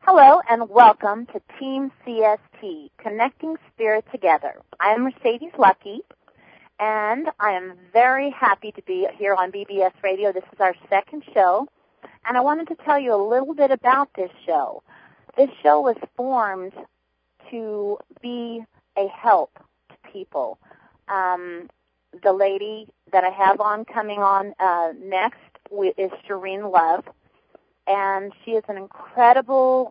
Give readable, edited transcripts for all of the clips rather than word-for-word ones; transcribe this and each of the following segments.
Hello and welcome to Team CST, Connecting Spirit Together. I am Mercedes Lucky, and I am very happy to be here on BBS Radio. This is our second show, and I wanted to tell you a little bit about this show. This show was formed to be a help to people. The lady that I have coming on next is Shereen Love. And she is an incredible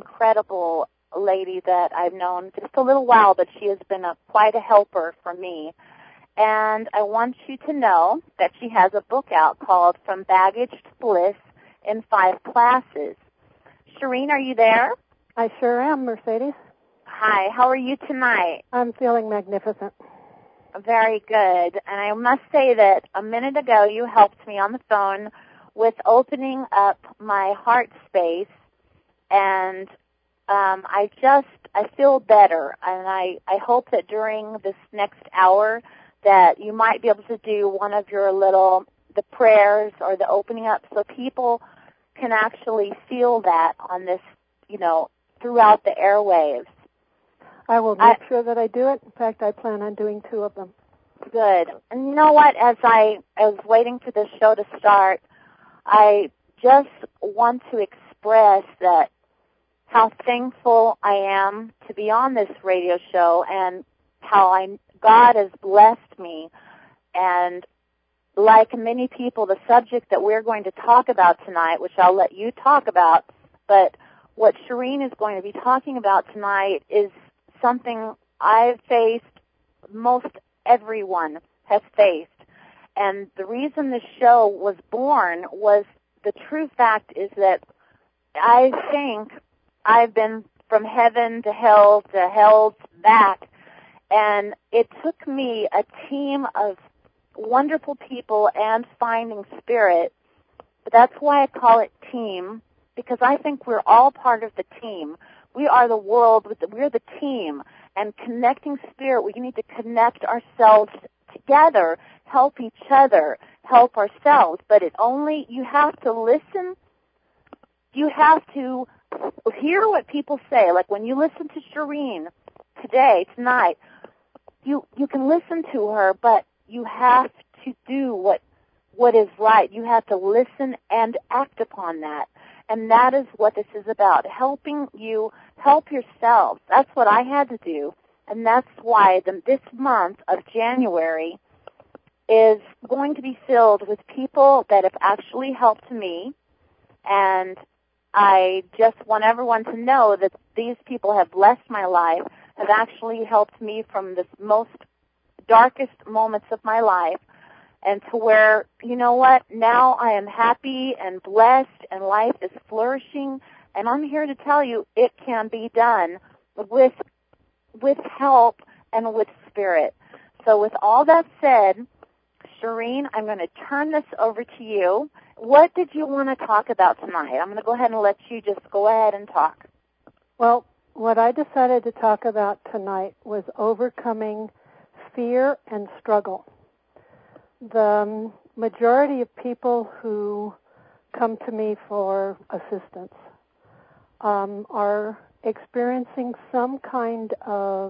lady that I've known just a little while, but she has been quite a helper for me. And I want you to know that she has a book out called From Baggage to Bliss in 5 Classes. Shereen, are you there? I sure am, Mercedes. Hi, how are you tonight? I'm feeling magnificent. Very good. And I must say that a minute ago you helped me on the phone with opening up my heart space, and I feel better, and I hope that during this next hour that you might be able to do one of your the prayers or the opening up so people can actually feel that on this, throughout the airwaves. I will make sure that I do it. In fact, I plan on doing 2 of them. Good. And you know what, as I was waiting for this show to start, I just want to express that how thankful I am to be on this radio show and how God has blessed me. And like many people, the subject that we're going to talk about tonight, which I'll let you talk about, but what Shereen is going to be talking about tonight is something I've faced, most everyone has faced. And the reason the show was born was the true fact is that I think I've been from heaven to hell back. And it took me a team of wonderful people and finding spirit. But that's why I call it team, because I think we're all part of the team. We are the world, we're the team. And connecting spirit, we need to connect ourselves together, help each other, help ourselves. But you have to listen. You have to hear what people say. Like when you listen to Shereen tonight, you can listen to her, but you have to do what is right. You have to listen and act upon that. And that is what this is about, helping you help yourselves. That's what I had to do. And that's why this month of January is going to be filled with people that have actually helped me. And I just want everyone to know that these people have blessed my life, have actually helped me from the most darkest moments of my life, and to where, you know what, now I am happy and blessed and life is flourishing. And I'm here to tell you it can be done with help and with spirit. So with all that said, Shereen, I'm going to turn this over to you. What did you want to talk about tonight? I'm going to go ahead and let you just go ahead and talk. Well, what I decided to talk about tonight was overcoming fear and struggle. The majority of people who come to me for assistance are experiencing some kind of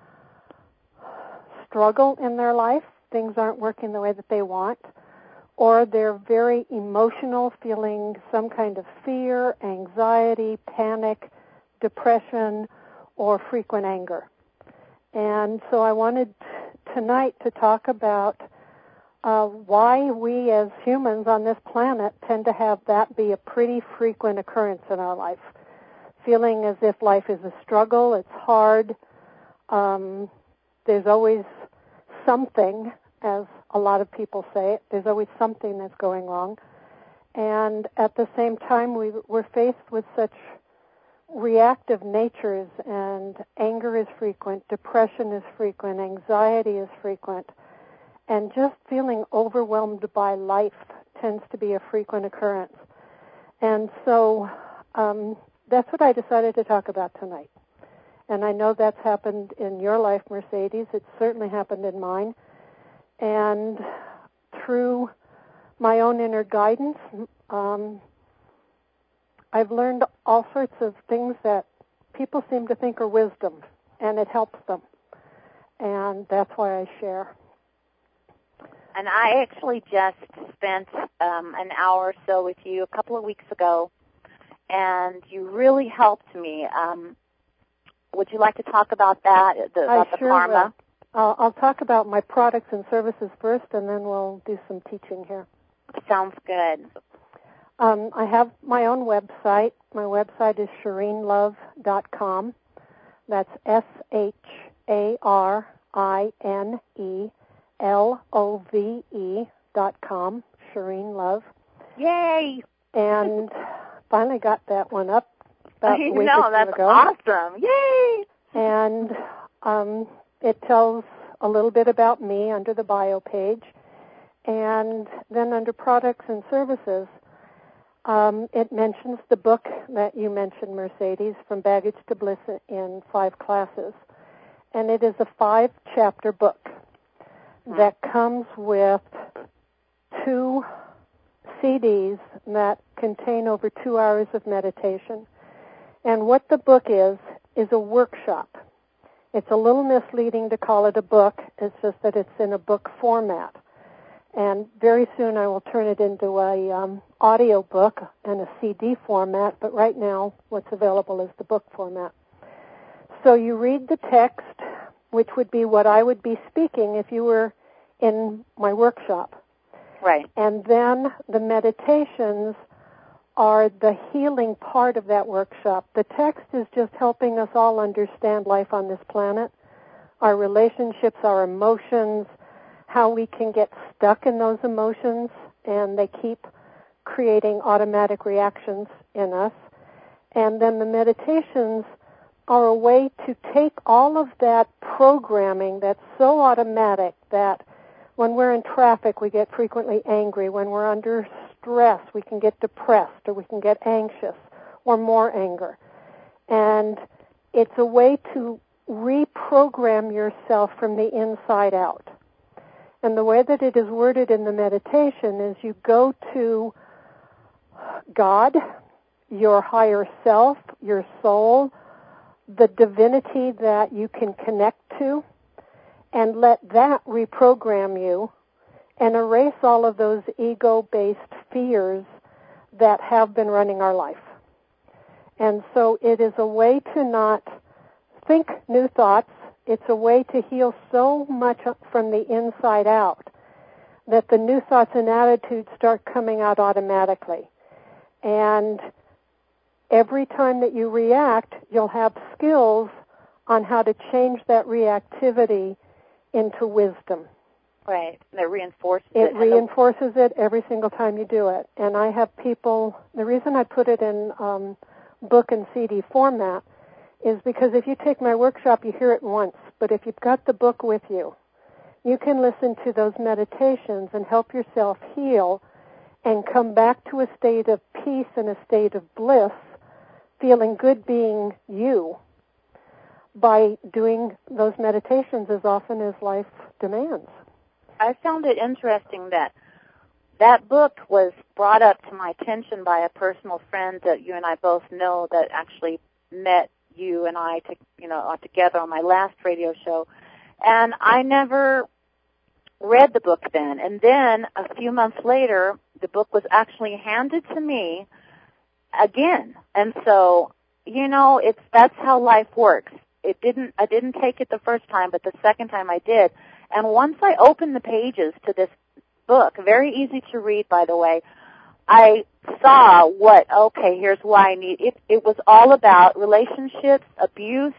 struggle in their life. Things aren't working the way that they want, or they're very emotional, feeling some kind of fear, anxiety, panic, depression, or frequent anger. And so I wanted tonight to talk about why we as humans on this planet tend to have that be a pretty frequent occurrence in our life. Feeling as if life is a struggle, it's hard, there's always something, as a lot of people say it, there's always something that's going wrong. And at the same time, we're faced with such reactive natures, and anger is frequent, depression is frequent, anxiety is frequent, and just feeling overwhelmed by life tends to be a frequent occurrence. And so that's what I decided to talk about tonight. And I know that's happened in your life, Mercedes. It's certainly happened in mine. And through my own inner guidance, I've learned all sorts of things that people seem to think are wisdom, and it helps them. And that's why I share. And I actually just spent an hour or so with you a couple of weeks ago, and you really helped me. Would you like to talk about that, about the karma? Will. I'll talk about my products and services first, and then we'll do some teaching here. Sounds good. I have my own website. My website is ShireenLove.com. That's ShireenLove.com. Shireen Love. Yay! And finally got that one up about a week or two that's ago. Awesome! Yay! And it tells a little bit about me under the bio page. And then under products and services, it mentions the book that you mentioned, Mercedes, From Baggage to Bliss in 5 classes. And it is a 5-chapter book that comes with 2 CDs that contain over 2 hours of meditation. And what the book is a workshop. It's a little misleading to call it a book. It's just that it's in a book format. And very soon I will turn it into a audio book and a CD format, but right now what's available is the book format. So you read the text, which would be what I would be speaking if you were in my workshop. Right. And then the meditations are the healing part of that workshop. The text is just helping us all understand life on this planet, our relationships, our emotions, how we can get stuck in those emotions, and they keep creating automatic reactions in us. And then the meditations are a way to take all of that programming that's so automatic that when we're in traffic we get frequently angry, when we're under stress we can get depressed or we can get anxious or more anger. And it's a way to reprogram yourself from the inside out. And the way that it is worded in the meditation is you go to God, your higher self, your soul, the divinity that you can connect to, and let that reprogram you and erase all of those ego-based fears that have been running our life. And so it is a way to not think new thoughts. It's a way to heal so much from the inside out that the new thoughts and attitudes start coming out automatically. And every time that you react, you'll have skills on how to change that reactivity into wisdom. Right. And it reinforces it. It reinforces it every single time you do it. And I have people, the reason I put it in book and CD format is because if you take my workshop, you hear it once. But if you've got the book with you, you can listen to those meditations and help yourself heal and come back to a state of peace and a state of bliss, feeling good being you, by doing those meditations as often as life demands. I found it interesting that book was brought up to my attention by a personal friend that you and I both know that actually met you and I together on my last radio show. And I never read the book then. And then a few months later, the book was actually handed to me again. And so, that's how life works. I didn't take it the first time, but the second time I did. And once I opened the pages to this book, very easy to read, by the way, I saw here's why I need it. It was all about relationships, abuse.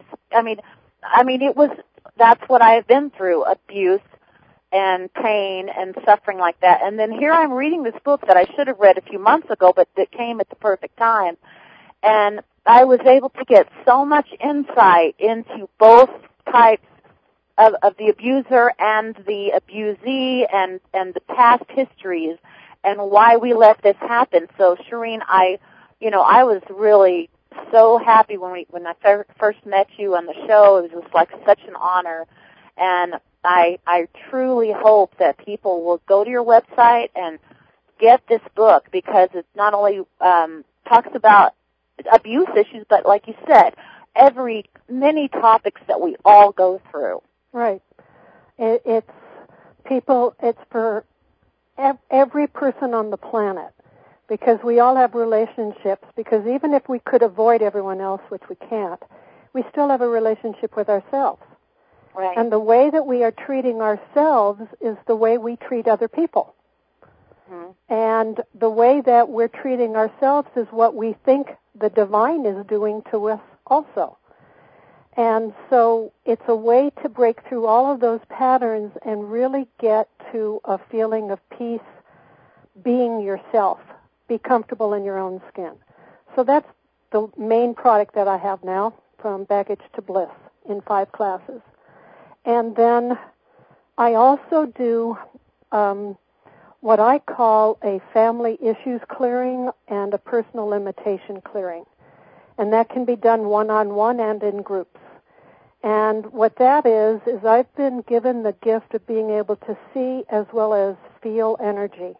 That's what I've been through, abuse and pain and suffering like that. And then here I'm reading this book that I should have read a few months ago, but that came at the perfect time. And I was able to get so much insight into both types of the abuser and the abusee and the past histories and why we let this happen. So, Shireen, I was really so happy when I first met you on the show. It was just like such an honor. And I truly hope that people will go to your website and get this book because it not only talks about abuse issues, but like you said, many topics that we all go through. Right. It's for every person on the planet, because we all have relationships, because even if we could avoid everyone else, which we can't, we still have a relationship with ourselves. Right. And the way that we are treating ourselves is the way we treat other people. Mm-hmm. And the way that we're treating ourselves is what we think the divine is doing to us also. And so it's a way to break through all of those patterns and really get to a feeling of peace, being yourself, be comfortable in your own skin. So that's the main product that I have now, From Baggage to Bliss, in 5 classes. And then I also do what I call a family issues clearing and a personal limitation clearing. And that can be done one-on-one and in groups. And what that is I've been given the gift of being able to see as well as feel energy.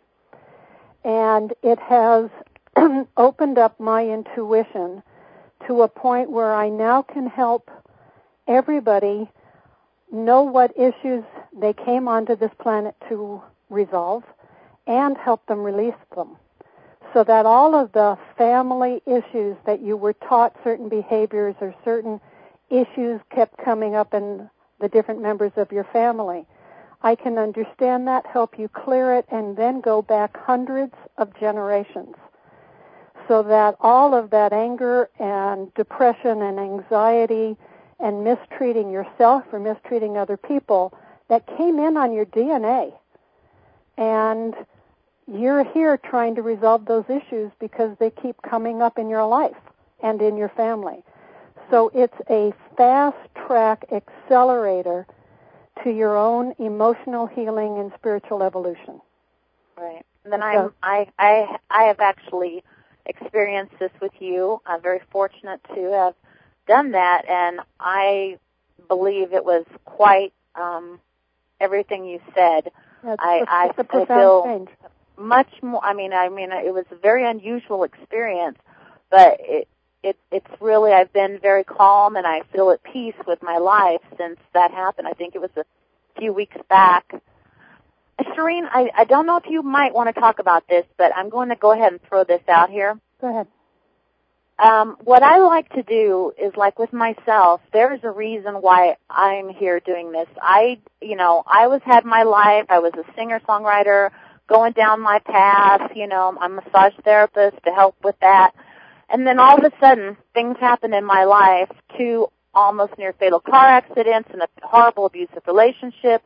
And it has opened up my intuition to a point where I now can help everybody know what issues they came onto this planet to resolve and help them release them. So that all of the family issues that you were taught, certain behaviors or certain issues kept coming up in the different members of your family, I can understand that, help you clear it, and then go back hundreds of generations. So that all of that anger and depression and anxiety and mistreating yourself or mistreating other people that came in on your DNA. And you're here trying to resolve those issues because they keep coming up in your life and in your family. So it's a fast-track accelerator to your own emotional healing and spiritual evolution. Right. And then I have actually experienced this with you. I'm very fortunate to have done that, and I believe it was quite everything you said. I feel change. Much more. I mean, it was a very unusual experience, but it's really, I've been very calm, and I feel at peace with my life since that happened. I think it was a few weeks back. Shereen, I don't know if you might want to talk about this, but I'm going to go ahead and throw this out here. Go ahead. What I like to do is, like with myself, there's a reason why I'm here doing this. I had my life. I was a singer-songwriter, going down my path. I'm a massage therapist to help with that. And then all of a sudden, things happen in my life, 2 almost near fatal car accidents and a horrible abusive relationship.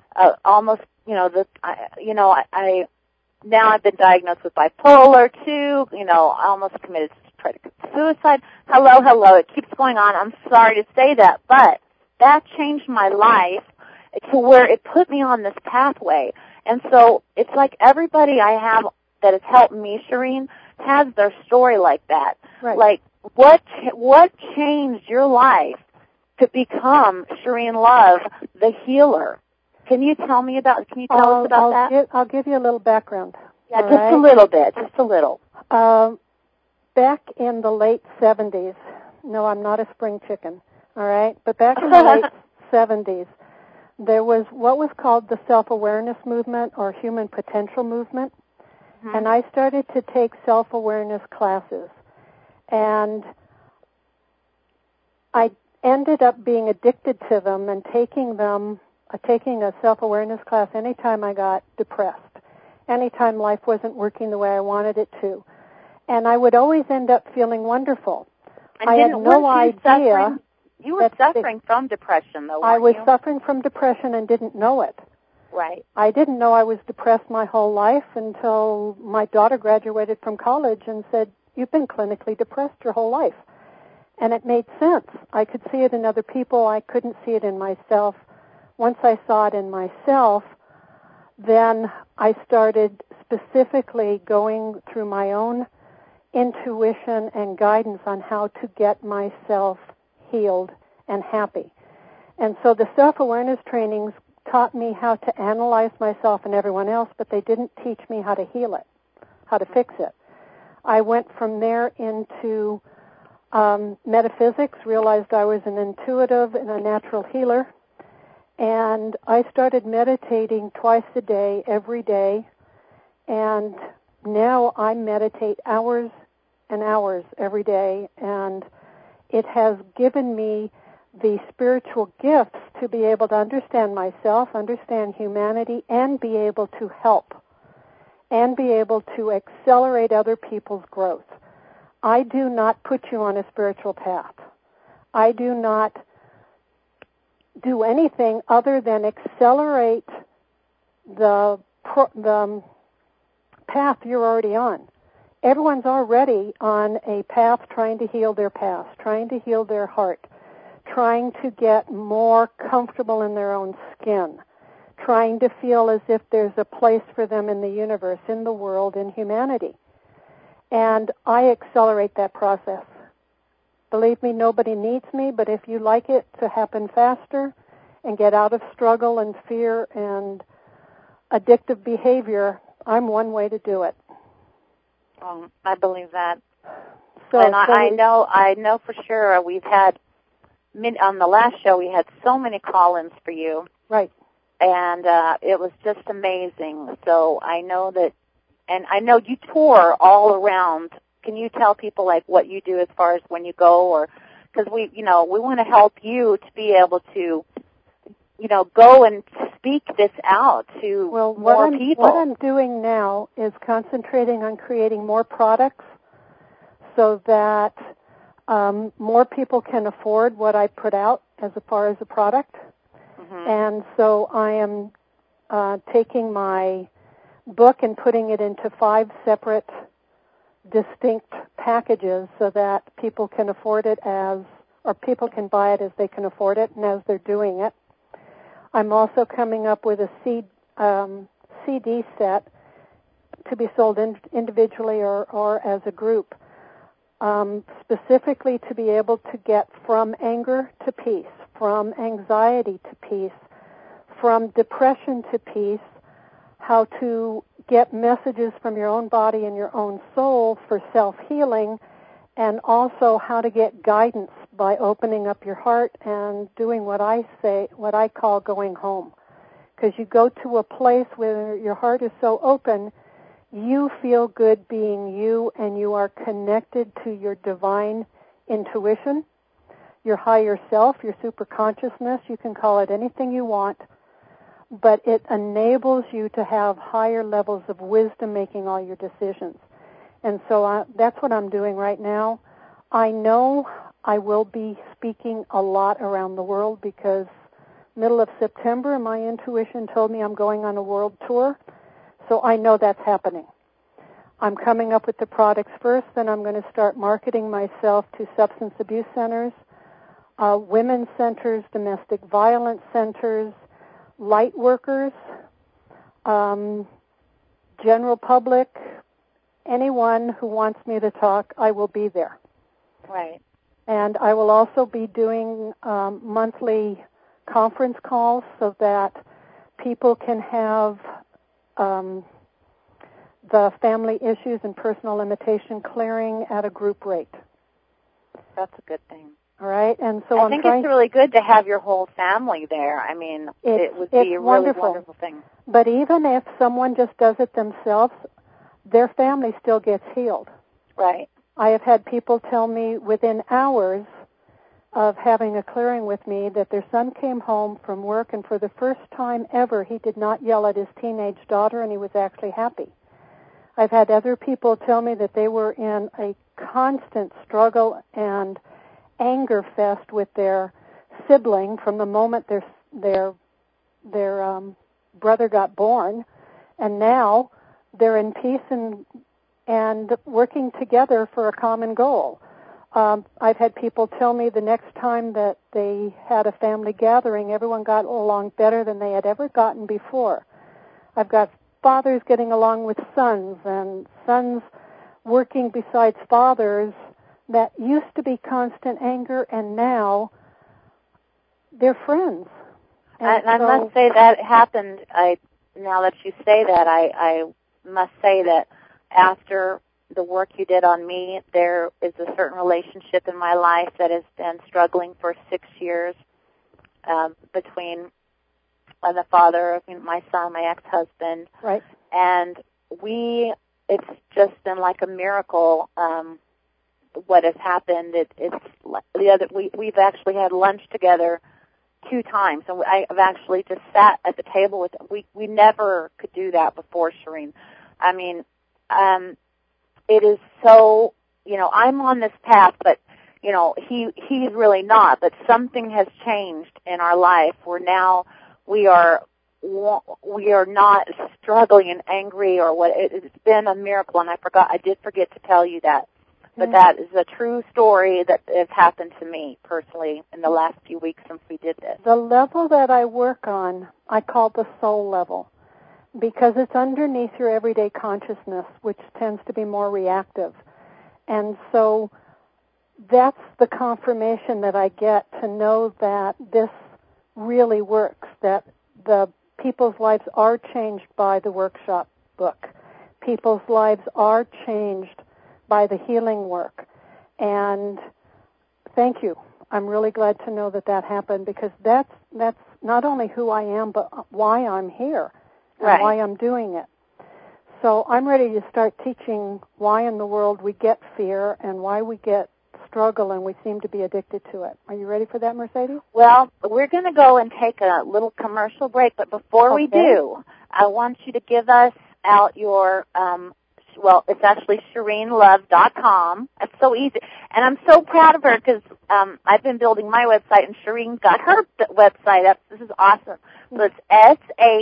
Now I've been diagnosed with bipolar too. I almost committed suicide. Hello. It keeps going on. I'm sorry to say that, but that changed my life to where it put me on this pathway. And so it's like everybody I have that has helped me, Shereen, has their story like that. Right. Like, what changed your life to become, Shereen Love, the healer? Can you tell us about that? I'll give you a little background. Yeah, just a little bit, just a little. Back in the late 70s, no, I'm not a spring chicken, all right? But back in the late 70s, there was what was called the self-awareness movement or human potential movement. Mm-hmm. And I started to take self-awareness classes. And I ended up being addicted to them and taking a self-awareness class anytime I got depressed, anytime life wasn't working the way I wanted it to. And I would always end up feeling wonderful. And I had no idea. You were suffering from depression, though, weren't I was you? suffering from depression and didn't know it. Right. I didn't know I was depressed my whole life until my daughter graduated from college and said, "You've been clinically depressed your whole life." And it made sense. I could see it in other people. I couldn't see it in myself. Once I saw it in myself, then I started specifically going through my own intuition and guidance on how to get myself healed and happy. And so the self-awareness trainings taught me how to analyze myself and everyone else, but they didn't teach me how to heal it, how to fix it. I went from there into metaphysics, realized I was an intuitive and a natural healer, and I started meditating twice a day, every day, and now I meditate hours and hours every day, and it has given me the spiritual gifts to be able to understand myself, understand humanity, and be able to help, and be able to accelerate other people's growth. I do not put you on a spiritual path. I do not do anything other than accelerate the path you're already on. Everyone's already on a path trying to heal their past, trying to heal their heart, trying to get more comfortable in their own skin, trying to feel as if there's a place for them in the universe, in the world, in humanity. And I accelerate that process. Believe me, nobody needs me, but if you like it to happen faster and get out of struggle and fear and addictive behavior, I'm one way to do it. I believe that. So, and I know for sure we've had, on the last show, we had so many call-ins for you. Right. And it was just amazing. So I know that, and I know you tour all around. Can you tell people, like, what you do as far as when you go? Or, because we want to help you to be able to, go and speak this out to more people. What I'm doing now is concentrating on creating more products so that more people can afford what I put out as far as a product. Mm-hmm. And so I am taking my book and putting it into 5 separate distinct packages so that people can afford it or people can buy it as they can afford it and as they're doing it. I'm also coming up with a CD set to be sold individually or as a group, specifically to be able to get from anger to peace, from anxiety to peace, from depression to peace, how to get messages from your own body and your own soul for self-healing, and also how to get guidance by opening up your heart and doing what I call going home. Because you go to a place where your heart is so open, you feel good being you, and you are connected to your divine intuition, your higher self, your superconsciousness. You can call it anything you want, but it enables you to have higher levels of wisdom making all your decisions. And so that's what I'm doing right now. I know I will be speaking a lot around the world because middle of September, my intuition told me I'm going on a world tour, so I know that's happening. I'm coming up with the products first, then I'm going to start marketing myself to substance abuse centers, women's centers, domestic violence centers, light workers, general public, anyone who wants me to talk, I will be there. Right. And I will also be doing monthly conference calls so that people can have the family issues and personal limitation clearing at a group rate. That's a good thing. All right, and so I think it's really good to have your whole family there. I mean, it would be a really wonderful thing. But even if someone just does it themselves, their family still gets healed. Right. I have had people tell me within hours of having a clearing with me that their son came home from work, and for the first time ever, he did not yell at his teenage daughter, and he was actually happy. I've had other people tell me that they were in a constant struggle and anger fest with their sibling from the moment their brother got born, and now they're in peace and working together for a common goal. I've had people tell me the next time that they had a family gathering, everyone got along better than they had ever gotten before. I've got fathers getting along with sons, and sons working besides fathers that used to be constant anger, and now they're friends. And I must say that happened. Now that you say that, I must say that after the work you did on me. There is a certain relationship in my life that has been struggling for 6 years between the father of my son, my ex-husband. Right. And it's just been like a miracle what has happened. We've actually had lunch together 2 times, and I've actually just sat at the table with him. We never could do that before, Shereen. I mean, it is so, I'm on this path, but, he's really not. But something has changed in our life where now we are not struggling and angry or what. It's been a miracle, and I did forget to tell you that. But that is a true story that has happened to me personally in the last few weeks since we did this. The level that I work on, I call the soul level, because it's underneath your everyday consciousness, which tends to be more reactive. And so that's the confirmation that I get to know that this really works, that the people's lives are changed by the workshop book. People's lives are changed by the healing work. And thank you. I'm really glad to know that happened, because that's not only who I am, but why I'm here and right. why I'm doing it. So I'm ready to start teaching why in the world we get fear and why we get struggle and we seem to be addicted to it. Are you ready for that, Mercedes? Well, we're going to go and take a little commercial break, but before we do, I want you to give us out your it's actually ShereenLove.com. It's so easy. And I'm so proud of her because I've been building my website, and Shereen got her website up. This is awesome. So it's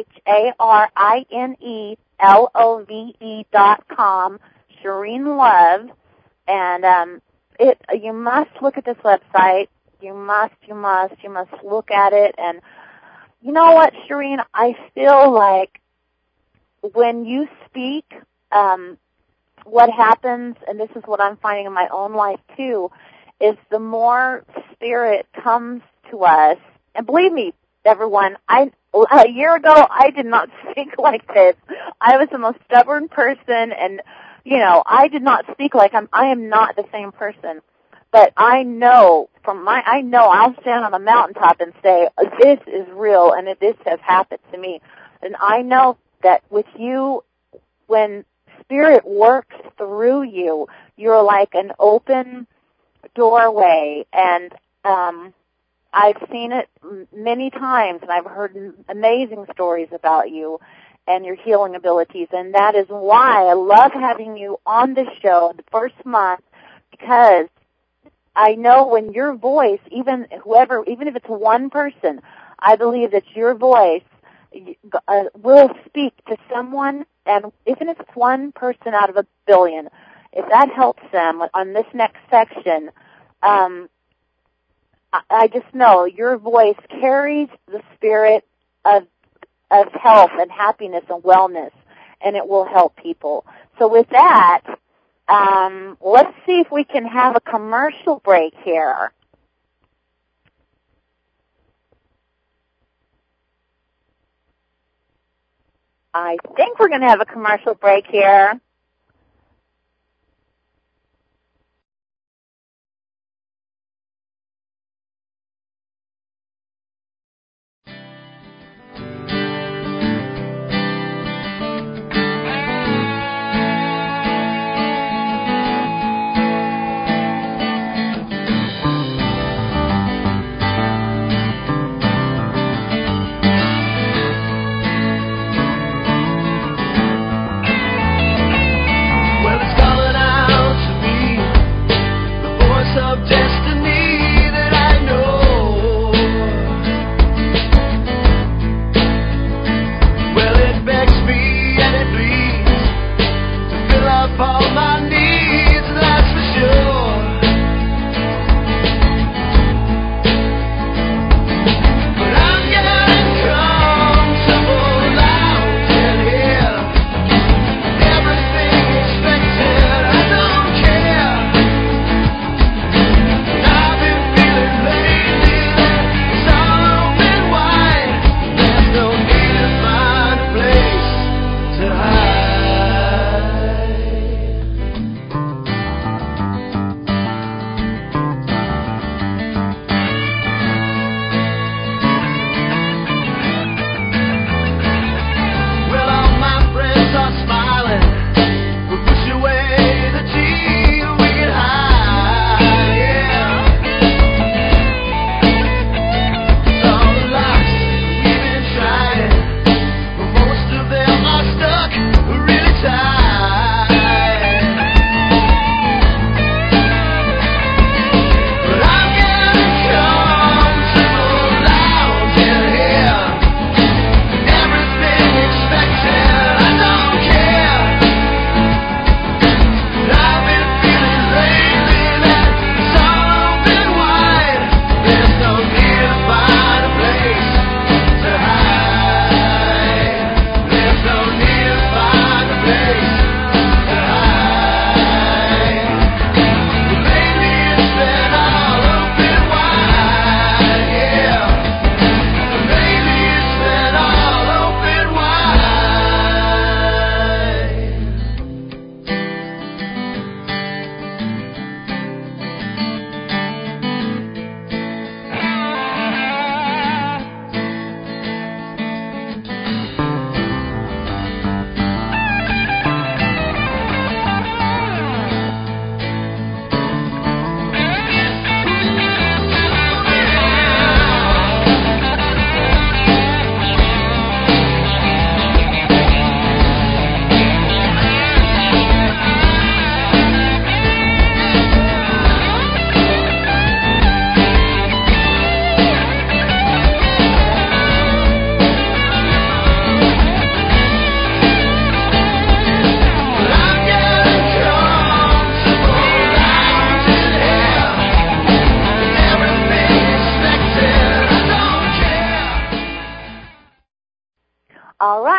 ShereenLove.com, Shereen Love. And you must look at this website. You must look at it. And you know what, Shereen? I feel like when you speak, what happens, and this is what I'm finding in my own life too, is the more spirit comes to us, and believe me, everyone, a year ago I did not speak like this. I was the most stubborn person, and I did not speak like I am not the same person. But I know I'll stand on a mountaintop and say, this is real, and this has happened to me. And I know that with you, when Spirit works through you, you're like an open doorway, and I've seen it many times, and I've heard amazing stories about you and your healing abilities, and that is why I love having you on the show the first month, because I know when your voice, even if it's one person, I believe that your voice will speak to someone, and even if it's one person out of a billion, if that helps them on this next section, I just know your voice carries the spirit of health and happiness and wellness, and it will help people. So with that, let's see if we can have a commercial break here. I think we're going to have a commercial break here.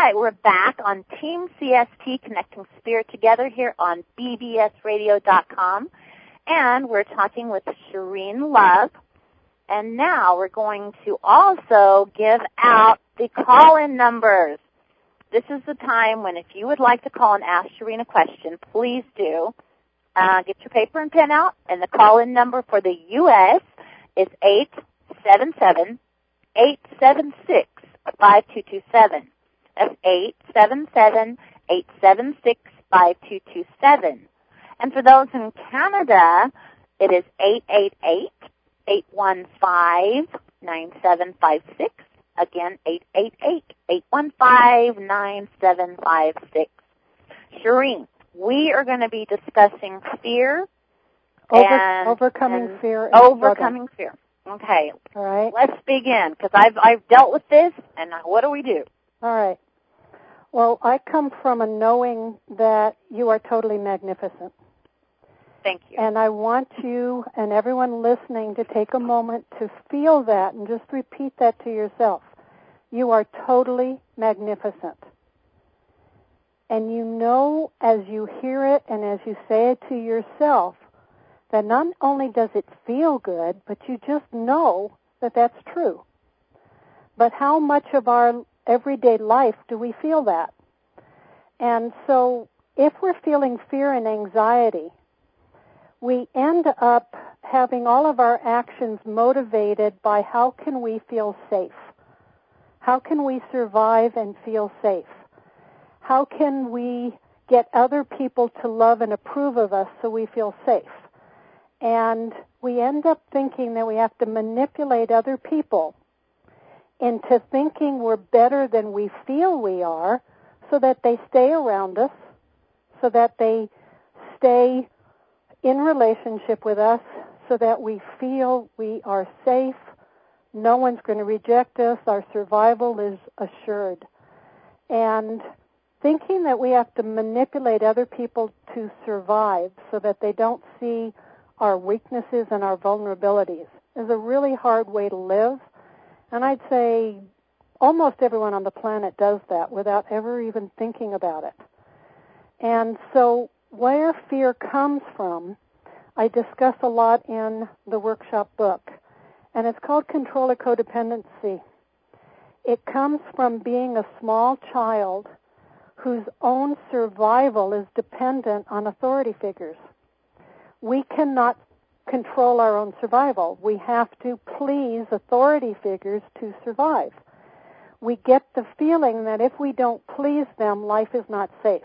right, we're back on Team CST, Connecting Spirit Together here on bbsradio.com, and we're talking with Shereen Love. And now we're going to also give out the call-in numbers. This is the time when if you would like to call and ask Shereen a question, please do. Get your paper and pen out, and the call-in number for the U.S. is 877-876-5227. That's 877-876-5227. And for those in Canada, it is 888-815-9756. Again, 888-815-9756. Shereen, we are going to be discussing fear and overcoming fear. Overcoming fear. Okay. All right. Let's begin, because I've dealt with this, and what do we do? All right. Well, I come from a knowing that you are totally magnificent. Thank you. And I want you and everyone listening to take a moment to feel that and just repeat that to yourself. You are totally magnificent. And you know as you hear it and as you say it to yourself that not only does it feel good, but you just know that that's true. But how much of our everyday life do we feel that? And so if we're feeling fear and anxiety, we end up having all of our actions motivated by how can we feel safe? How can we survive and feel safe? How can we get other people to love and approve of us so we feel safe? And we end up thinking that we have to manipulate other people into thinking we're better than we feel we are so that they stay around us, so that they stay in relationship with us, so that we feel we are safe, no one's going to reject us, our survival is assured. And thinking that we have to manipulate other people to survive so that they don't see our weaknesses and our vulnerabilities is a really hard way to live. And I'd say almost everyone on the planet does that without ever even thinking about it. And so where fear comes from, I discuss a lot in the workshop book, and it's called Controller Codependency. It comes from being a small child whose own survival is dependent on authority figures. We cannot control our own survival. We have to please authority figures to survive. We get the feeling that if we don't please them, life is not safe.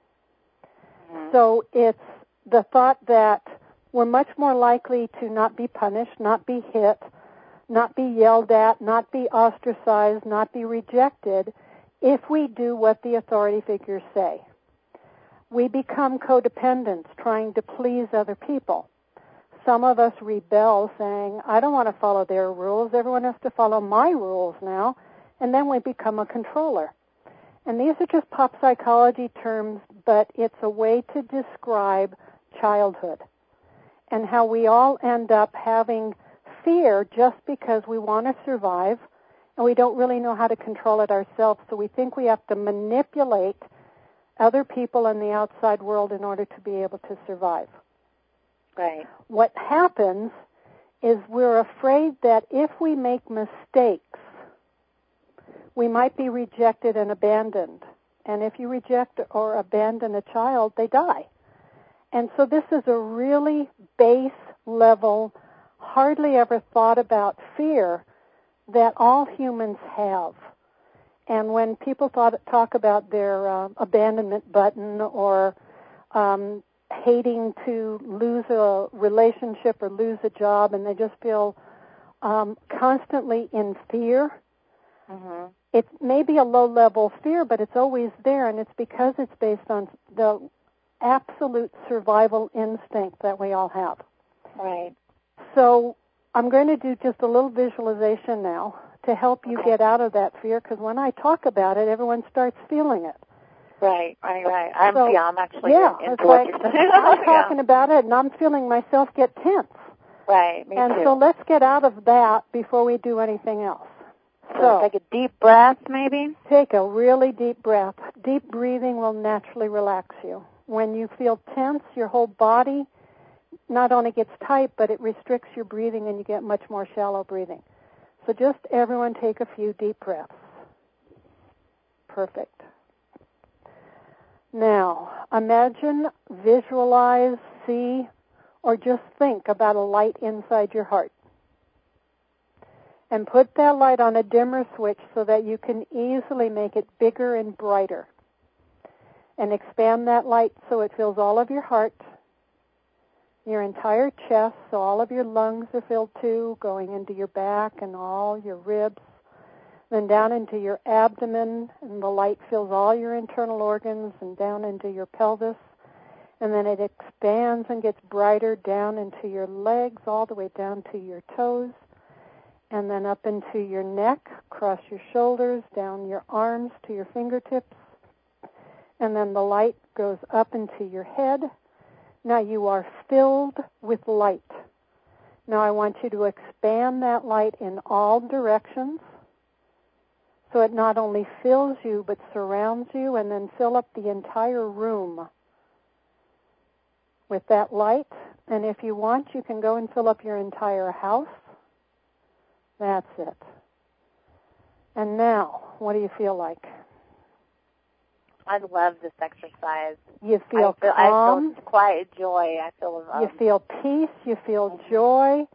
So it's the thought that we're much more likely to not be punished, not be hit, not be yelled at, not be ostracized, not be rejected if we do what the authority figures say. We become codependents trying to please other people. Some of us rebel saying, I don't want to follow their rules, everyone has to follow my rules now, and then we become a controller. And these are just pop psychology terms, but it's a way to describe childhood and how we all end up having fear just because we want to survive and we don't really know how to control it ourselves, so we think we have to manipulate other people in the outside world in order to be able to survive. Right. What happens is we're afraid that if we make mistakes, we might be rejected and abandoned. And if you reject or abandon a child, they die. And so this is a really base level, hardly ever thought about fear that all humans have. And when people talk about their abandonment button or hating to lose a relationship or lose a job, and they just feel constantly in fear, it may be a low-level fear, but it's always there, and it's because it's based on the absolute survival instinct that we all have. Right. So I'm going to do just a little visualization now to help you get out of that fear, because when I talk about it, everyone starts feeling it. Right. I'm actually into what you're saying. I'm talking about it, and I'm feeling myself get tense. Right, me and too. So let's get out of that before we do anything else. So take a deep breath, maybe? Take a really deep breath. Deep breathing will naturally relax you. When you feel tense, your whole body not only gets tight, but it restricts your breathing and you get much more shallow breathing. So just everyone take a few deep breaths. Perfect. Now, imagine, visualize, see, or just think about a light inside your heart. And put that light on a dimmer switch so that you can easily make it bigger and brighter. And expand that light so it fills all of your heart, your entire chest, so all of your lungs are filled too, going into your back and all your ribs, then down into your abdomen, and the light fills all your internal organs and down into your pelvis, and then it expands and gets brighter down into your legs, all the way down to your toes, and then up into your neck, across your shoulders, down your arms to your fingertips, and then the light goes up into your head. Now you are filled with light. Now I want you to expand that light in all directions so it not only fills you but surrounds you, and then fill up the entire room with that light. And if you want, you can go and fill up your entire house. That's it. And now, what do you feel like? I love this exercise. You feel calm. I feel quiet joy. I feel you feel peace. You feel joy.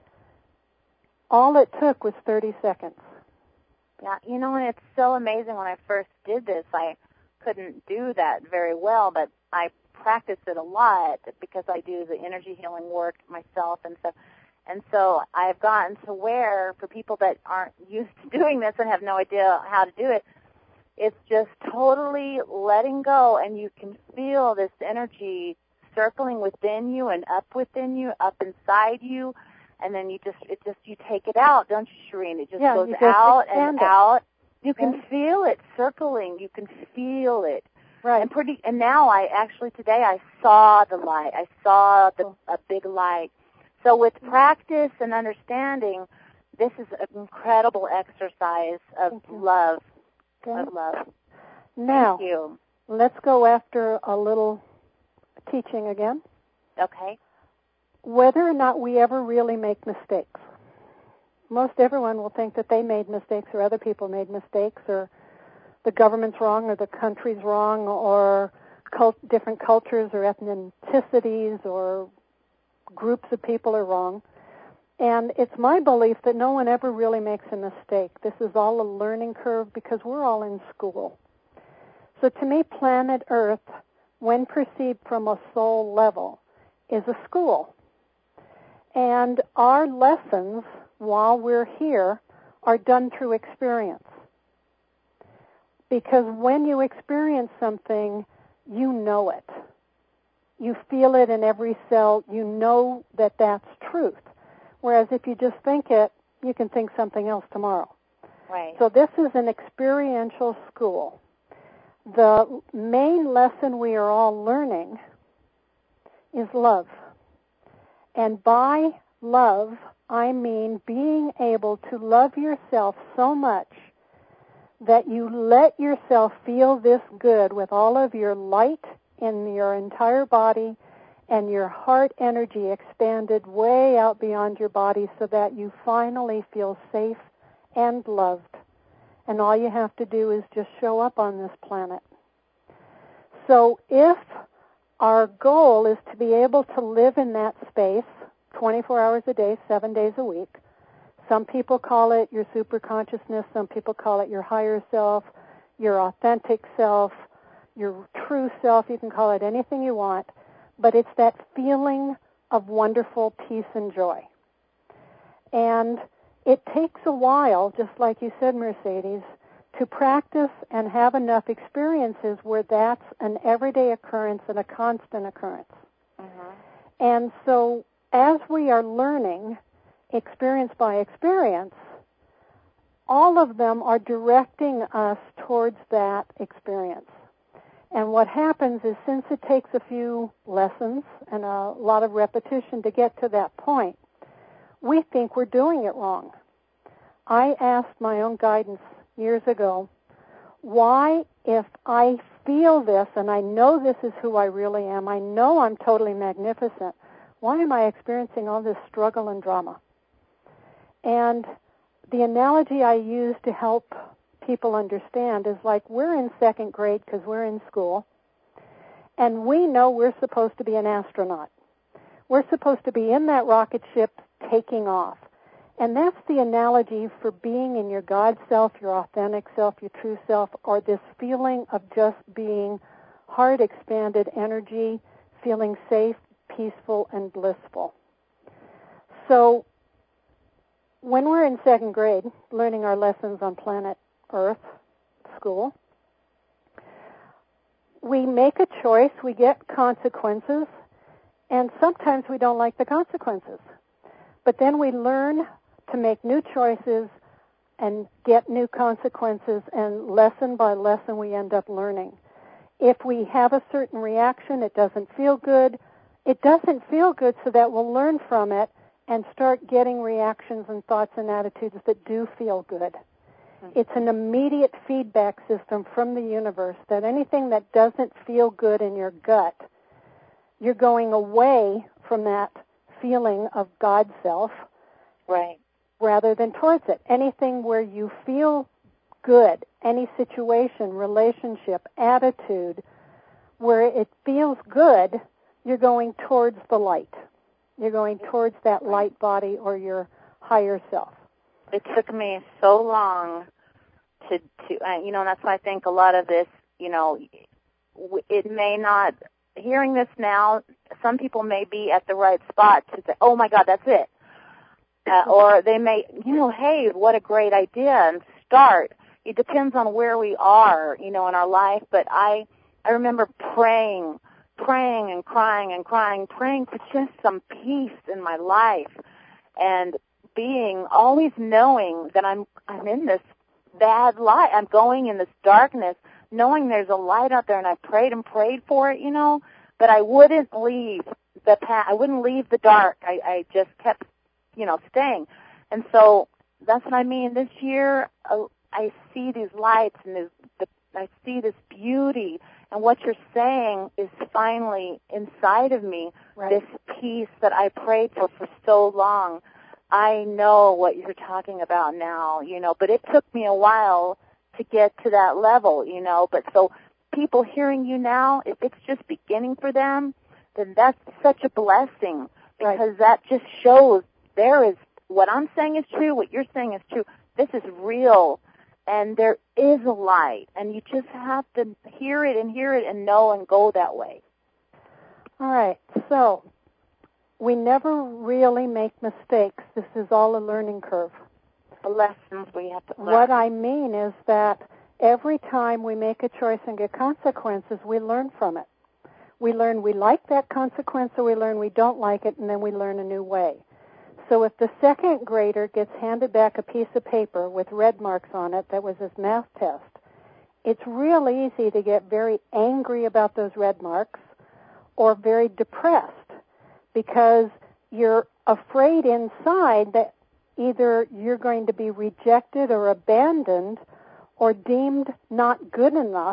All it took was 30 seconds. Yeah, you know, and it's so amazing. When I first did this, I couldn't do that very well, but I practice it a lot because I do the energy healing work myself and stuff. And so I've gotten to where, for people that aren't used to doing this and have no idea how to do it, it's just totally letting go, and you can feel this energy circling within you and up within you, up inside you, and then you take it out, don't you, Shereen? It just goes out and out. You can feel it circling. You can feel it. Right. And now today I saw the light. I saw a big light. So with practice and understanding, this is an incredible exercise of love. Okay. Of love. Now, thank you. Let's go after a little teaching again. Okay. Whether or not we ever really make mistakes. Most everyone will think that they made mistakes or other people made mistakes, or the government's wrong or the country's wrong, or different cultures or ethnicities or groups of people are wrong. And it's my belief that no one ever really makes a mistake. This is all a learning curve because we're all in school. So to me, planet Earth, when perceived from a soul level, is a school. And our lessons, while we're here, are done through experience. Because when you experience something, you know it. You feel it in every cell. You know that that's truth. Whereas if you just think it, you can think something else tomorrow. Right. So this is an experiential school. The main lesson we are all learning is love. And by love, I mean being able to love yourself so much that you let yourself feel this good with all of your light in your entire body and your heart energy expanded way out beyond your body so that you finally feel safe and loved. And all you have to do is just show up on this planet. So if our goal is to be able to live in that space 24 hours a day, 7 days a week, some people call it your superconsciousness, some people call it your higher self, your authentic self, your true self, you can call it anything you want, but it's that feeling of wonderful peace and joy. And it takes a while, just like you said, Mercedes, to practice and have enough experiences where that's an everyday occurrence and a constant occurrence. Mm-hmm. And so as we are learning, experience by experience, all of them are directing us towards that experience. And what happens is, since it takes a few lessons and a lot of repetition to get to that point, we think we're doing it wrong. I asked my own guidance years ago, why, if I feel this and I know this is who I really am, I know I'm totally magnificent, why am I experiencing all this struggle and drama? And the analogy I use to help people understand is like we're in second grade because we're in school, and we know we're supposed to be an astronaut. We're supposed to be in that rocket ship taking off. And that's the analogy for being in your God self, your authentic self, your true self, or this feeling of just being heart expanded energy, feeling safe, peaceful, and blissful. So when we're in second grade, learning our lessons on planet Earth, school, we make a choice, we get consequences, and sometimes we don't like the consequences. But then we learn to make new choices and get new consequences, and lesson by lesson we end up learning. If we have a certain reaction, it doesn't feel good. It doesn't feel good, so that we'll learn from it and start getting reactions and thoughts and attitudes that do feel good. It's an immediate feedback system from the universe that anything that doesn't feel good in your gut, you're going away from that feeling of God self, right, rather than towards it. Anything where you feel good, any situation, relationship, attitude, where it feels good, you're going towards the light. You're going towards that light body or your higher self. It took me so long to that's why I think a lot of this, it may not, hearing this now, some people may be at the right spot to say, oh my God, that's it. Or they may, hey, what a great idea, and start. It depends on where we are, in our life, but I remember praying and crying, praying for just some peace in my life, and always knowing that I'm in this bad light. I'm going in this darkness, knowing there's a light out there, and I prayed for it, but I wouldn't leave the path. I wouldn't leave the dark. I just kept, staying. And so that's what I mean. This year, I see these lights and I see this beauty, and what you're saying is finally inside of me, right. This peace that I prayed for so long. I know what you're talking about now, but it took me a while to get to that level, but so people hearing you now, if it's just beginning for them, then that's such a blessing, because right. That just shows what I'm saying is true, what you're saying is true. This is real, and there is a light, and you just have to hear it and know and go that way. All right, so we never really make mistakes. This is all a learning curve. The lessons we have to learn. What I mean is that every time we make a choice and get consequences, we learn from it. We learn we like that consequence, or we learn we don't like it, and then we learn a new way. So if the second grader gets handed back a piece of paper with red marks on it that was his math test, it's real easy to get very angry about those red marks or very depressed, because you're afraid inside that either you're going to be rejected or abandoned or deemed not good enough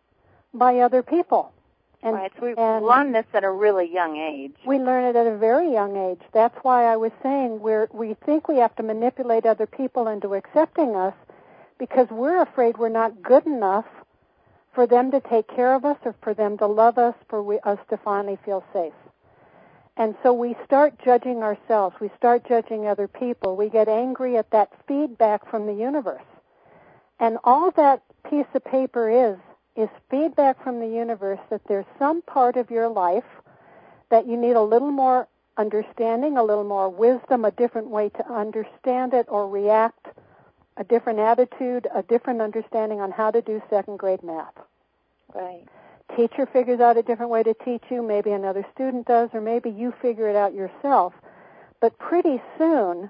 by other people. And, right, so we learn this at a really young age. We learn it at a very young age. That's why I was saying we think we have to manipulate other people into accepting us, because we're afraid we're not good enough for them to take care of us or for them to love us, for us to finally feel safe. And so we start judging ourselves. We start judging other people. We get angry at that feedback from the universe. And all that piece of paper is feedback from the universe that there's some part of your life that you need a little more understanding, a little more wisdom, a different way to understand it or react, a different attitude, a different understanding on how to do second grade math. Right. Teacher figures out a different way to teach you, maybe another student does, or maybe you figure it out yourself. But pretty soon,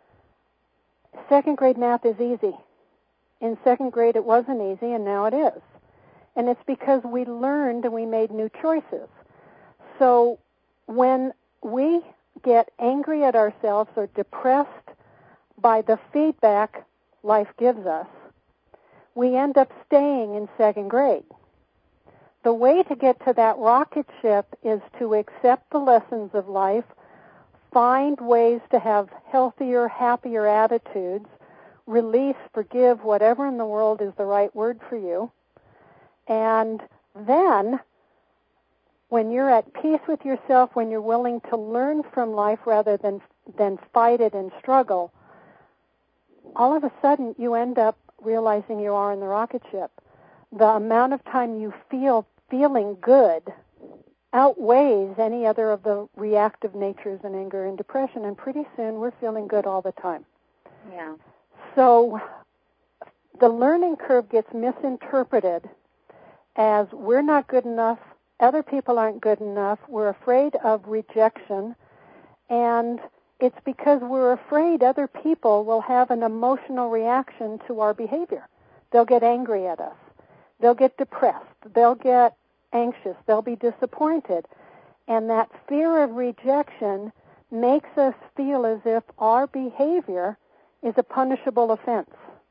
second grade math is easy. In second grade it wasn't easy, and now it is. And it's because we learned and we made new choices. So when we get angry at ourselves or depressed by the feedback life gives us, we end up staying in second grade. The way to get to that rocket ship is to accept the lessons of life, find ways to have healthier, happier attitudes, release, forgive, whatever in the world is the right word for you. And then, when you're at peace with yourself, when you're willing to learn from life rather than fight it and struggle, all of a sudden you end up realizing you are in the rocket ship. The amount of time you feeling good outweighs any other of the reactive natures in anger and depression, and pretty soon we're feeling good all the time. Yeah. So the learning curve gets misinterpreted as we're not good enough, other people aren't good enough, we're afraid of rejection, and it's because we're afraid other people will have an emotional reaction to our behavior. They'll get angry at us. They'll get depressed. They'll get anxious. They'll be disappointed. And that fear of rejection makes us feel as if our behavior is a punishable offense.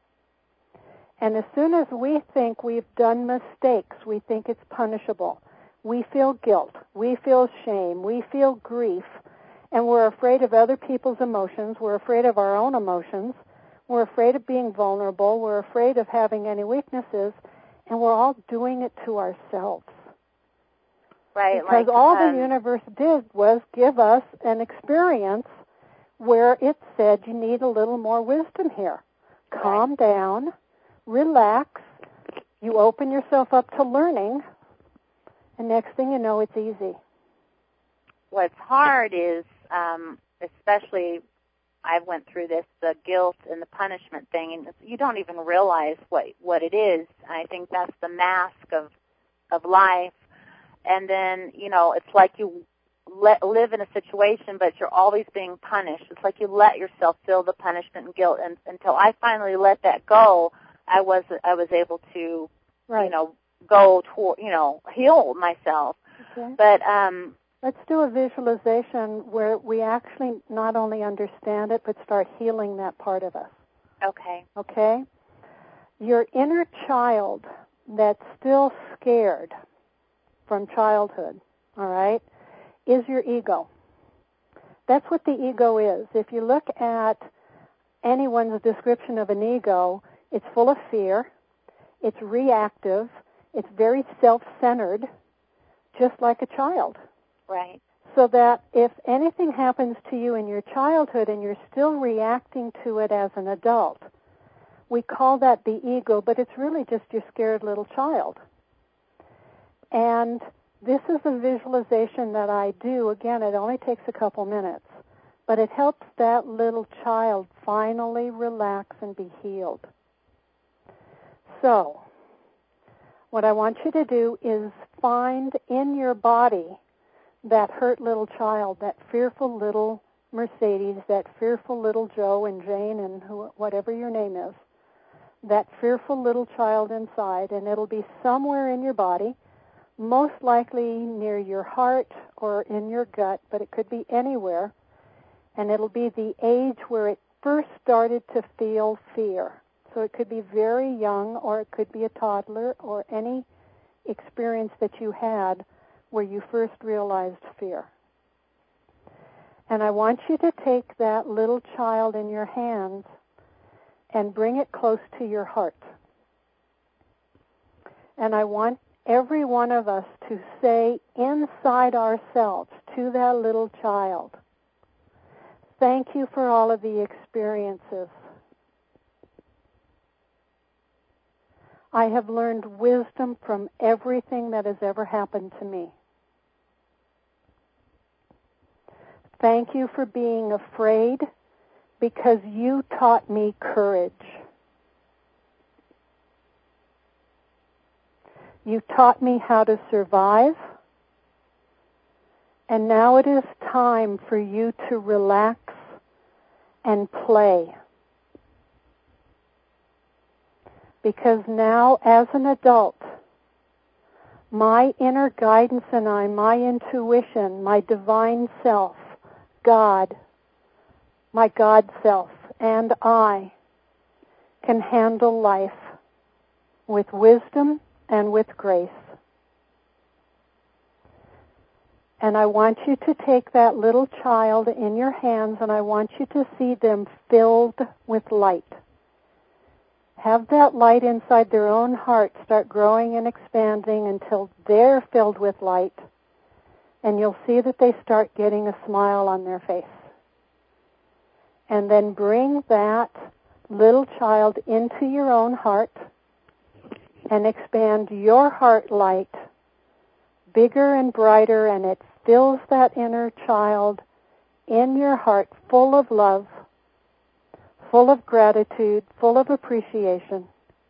And as soon as we think we've done mistakes, we think it's punishable. We feel guilt. We feel shame. We feel grief. And we're afraid of other people's emotions. We're afraid of our own emotions. We're afraid of being vulnerable. We're afraid of having any weaknesses. And we're all doing it to ourselves. Right. Because all the universe did was give us an experience where it said you need a little more wisdom here. Calm down. Relax. You open yourself up to learning. And next thing you know, it's easy. What's hard is, especially I went through this, the guilt and the punishment thing, and you don't even realize what it is. I think that's the mask of life. And then, it's like you live in a situation, but you're always being punished. It's like you let yourself feel the punishment and guilt. And until I finally let that go, I was able to, go toward, heal myself. Okay. But let's do a visualization where we actually not only understand it, but start healing that part of us. Okay. Okay? Your inner child that's still scared from childhood, all right, is your ego. That's what the ego is. If you look at anyone's description of an ego, it's full of fear, it's reactive, it's very self-centered, just like a child. Right. So that if anything happens to you in your childhood and you're still reacting to it as an adult, we call that the ego, but it's really just your scared little child. And this is a visualization that I do. Again, it only takes a couple minutes, but it helps that little child finally relax and be healed. So, what I want you to do is find in your body that hurt little child, that fearful little Mercedes, that fearful little Joe and Jane and whatever your name is, that fearful little child inside, and it'll be somewhere in your body, most likely near your heart or in your gut, but it could be anywhere, and it'll be the age where it first started to feel fear. So it could be very young, or it could be a toddler, or any experience that you had where you first realized fear. And I want you to take that little child in your hands and bring it close to your heart. And I want every one of us to say inside ourselves to that little child, thank you for all of the experiences. I have learned wisdom from everything that has ever happened to me. Thank you for being afraid because you taught me courage. You taught me how to survive, and now it is time for you to relax and play. Because now, as an adult, my inner guidance and my intuition, my divine self, God, my God self, and I can handle life with wisdom and with grace. And I want you to take that little child in your hands and I want you to see them filled with light. Have that light inside their own heart start growing and expanding until they're filled with light. And you'll see that they start getting a smile on their face. And then bring that little child into your own heart and expand your heart light bigger and brighter, and it fills that inner child in your heart full of love, full of gratitude, full of appreciation.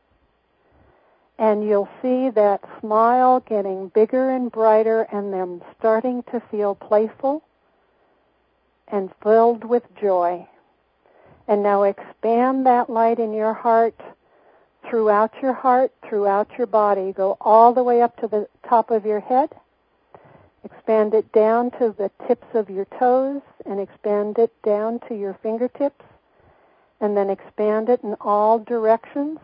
And you'll see that smile getting bigger and brighter and them starting to feel playful and filled with joy. And now expand that light in your heart, throughout your body. Go all the way up to the top of your head. Expand it down to the tips of your toes and expand it down to your fingertips. And then expand it in all directions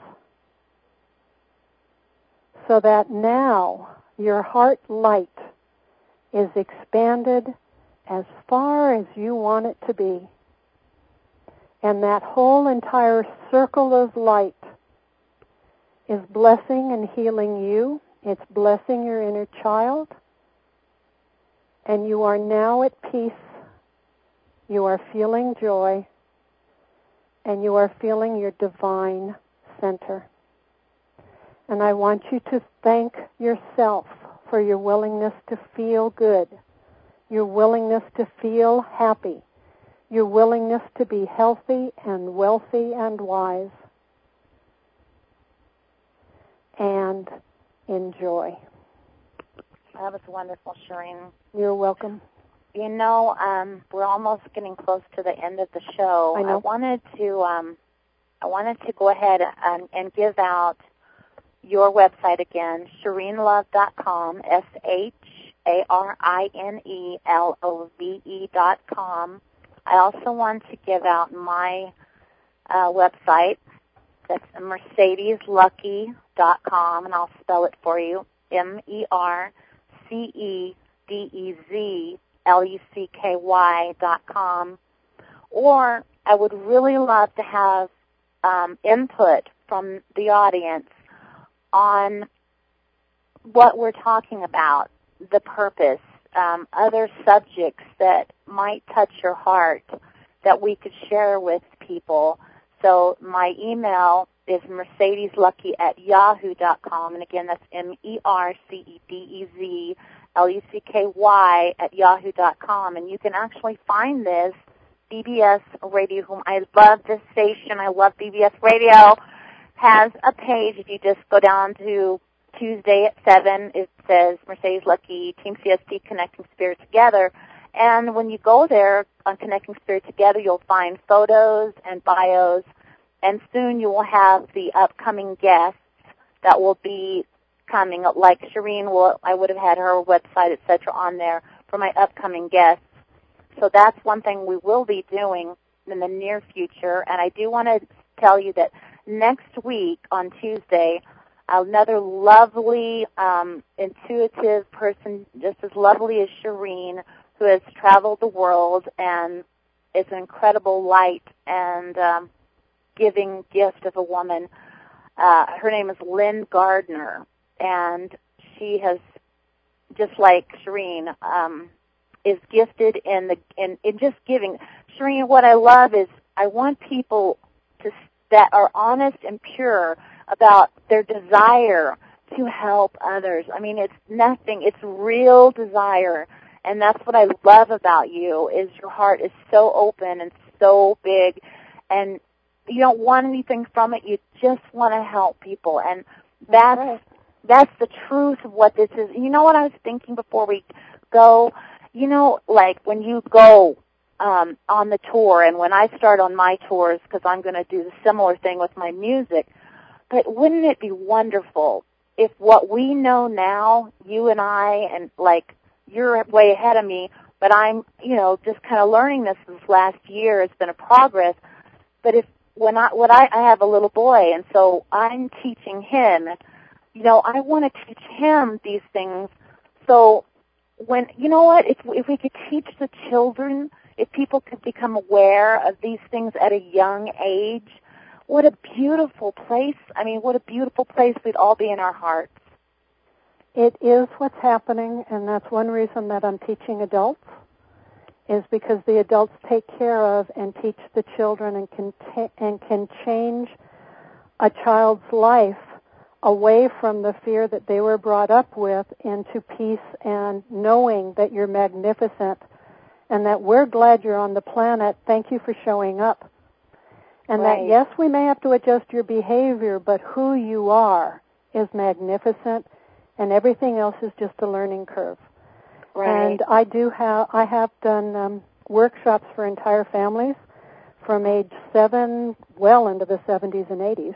so that now your heart light is expanded as far as you want it to be. And that whole entire circle of light is blessing and healing you. It's blessing your inner child. And you are now at peace. You are feeling joy. And you are feeling your divine center. And I want you to thank yourself for your willingness to feel good, your willingness to feel happy, your willingness to be healthy and wealthy and wise. And enjoy. That was wonderful, Shereen. You're welcome. You know, we're almost getting close to the end of the show. I know. I wanted to go ahead and give out your website again, ShereenLove.com, SHARINELOVE.com. I also want to give out my website. That's MercedesLucky.com, and I'll spell it for you, MERCEDEZLUCKY.com. Or I would really love to have input from the audience on what we're talking about, the purpose, other subjects that might touch your heart that we could share with people. So my email is MercedesLucky@yahoo.com, and again, that's MERCEDEZLUCKY@yahoo.com, and you can actually find this BBS Radio, whom I love this station, I love BBS Radio, has a page. If you just go down to Tuesday at 7, it says Mercedes Lucky, Team CST, Connecting Spirit Together. And when you go there on Connecting Spirit Together, you'll find photos and bios, and soon you will have the upcoming guests that will be coming, like Shereen, I would have had her website, etc., on there for my upcoming guests. So that's one thing we will be doing in the near future. And I do want to tell you that next week on Tuesday, another lovely, intuitive person, just as lovely as Shereen, who has traveled the world and is an incredible light and giving gift of a woman. Her name is Lynn Gardner, and she has, just like Shereen, is gifted in just giving. Shereen, what I love is I want people that are honest and pure about their desire to help others. I mean, it's nothing. It's real desire. And that's what I love about you, is your heart is so open and so big, and you don't want anything from it. You just want to help people. And that's the truth of what this is. You know what I was thinking before we go? You know, like when you go on the tour, and when I start on my tours, because I'm going to do the similar thing with my music, but wouldn't it be wonderful if what we know now, you and I, and like you're way ahead of me, but I'm, just kind of learning this last year. It's been a progress. But if I have a little boy, and so I'm teaching him. You know, I want to teach him these things. So when, you know what, if we could teach the children, if people could become aware of these things at a young age, what a beautiful place. I mean, what a beautiful place we'd all be in our hearts. It is what's happening, and that's one reason that I'm teaching adults, is because the adults take care of and teach the children and can change a child's life away from the fear that they were brought up with into peace and knowing that you're magnificent and that we're glad you're on the planet. Thank you for showing up. And right. That, yes, we may have to adjust your behavior, but who you are is magnificent, and everything else is just a learning curve. Right. And I have done workshops for entire families from age 7 well into the 70s and 80s.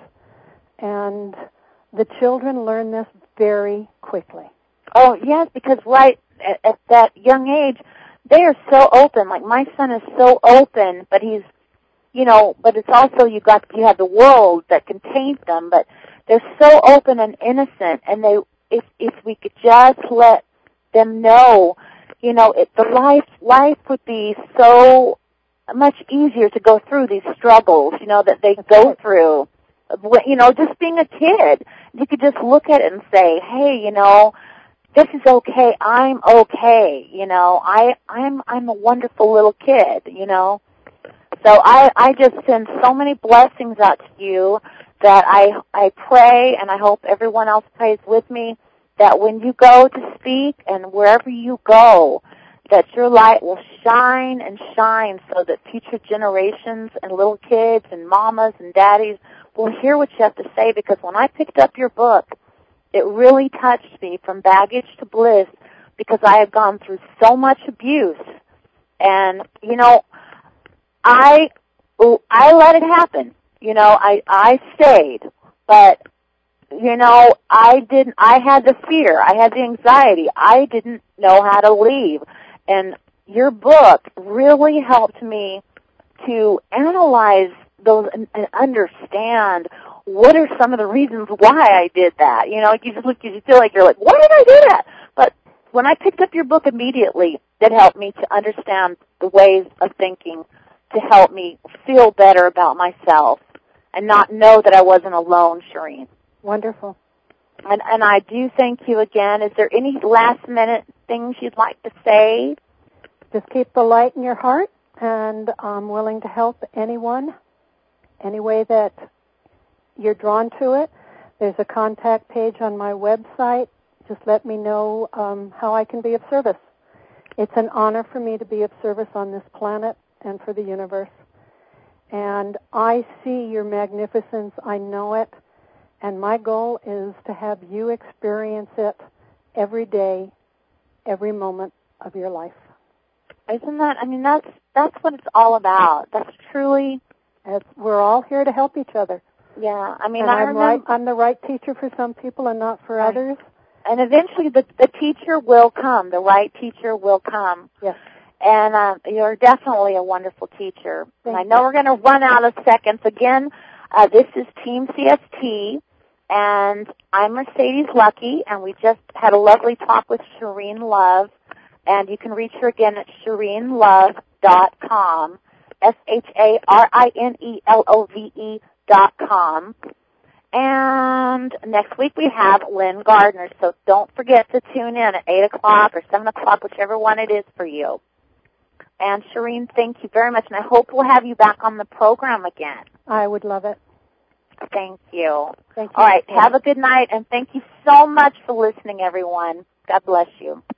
And the children learn this very quickly. Oh, yes, because right at that young age, they are so open. Like my son is so open, but he's, you know, but it's also you have the world that contains them, but they're so open and innocent, and if we could just let them know, you know, the life would be so much easier to go through these struggles, you know, that they go through. You know, just being a kid, you could just look at it and say, hey, you know, this is okay. I'm okay. You know, I'm a wonderful little kid. You know, so I just send so many blessings out to you that I pray, and I hope everyone else prays with me, that when you go to speak and wherever you go, that your light will shine and shine so that future generations and little kids and mamas and daddies will hear what you have to say. Because when I picked up your book, it really touched me from baggage to bliss, because I had gone through so much abuse. And, you know, I let it happen. You know, I stayed. But, you know, I had the fear. I had the anxiety. I didn't know how to leave. And your book really helped me to analyze those and understand what are some of the reasons why I did that. You know, you feel like you're like, why did I do that? But when I picked up your book immediately, it helped me to understand the ways of thinking to help me feel better about myself and not know that I wasn't alone, Shereen. Wonderful. And I do thank you again. Is there any last-minute things you'd like to say? Just keep the light in your heart, and I'm willing to help anyone, any way that you're drawn to it. There's a contact page on my website. Just let me know how I can be of service. It's an honor for me to be of service on this planet and for the universe. And I see your magnificence. I know it. And my goal is to have you experience it every day, every moment of your life. Isn't that, I mean, that's what it's all about. That's truly... We're all here to help each other. Yeah, I mean, and I'm the right teacher for some people and not for others. And eventually the teacher will come. The right teacher will come. Yes. And you're definitely a wonderful teacher. Thank and I know we're going to run out of seconds. Again, this is Team CST, and I'm Mercedes Lucky, and we just had a lovely talk with Shereen Love. And you can reach her again at ShereenLove.com, SHARINELOVE.com. And next week we have Lynn Gardner, so don't forget to tune in at 8 o'clock or 7 o'clock, whichever one it is for you. And Shereen, thank you very much, and I hope we'll have you back on the program again. I would love it. Thank you. Thank you. All right, have a good night, and thank you so much for listening, everyone. God bless you.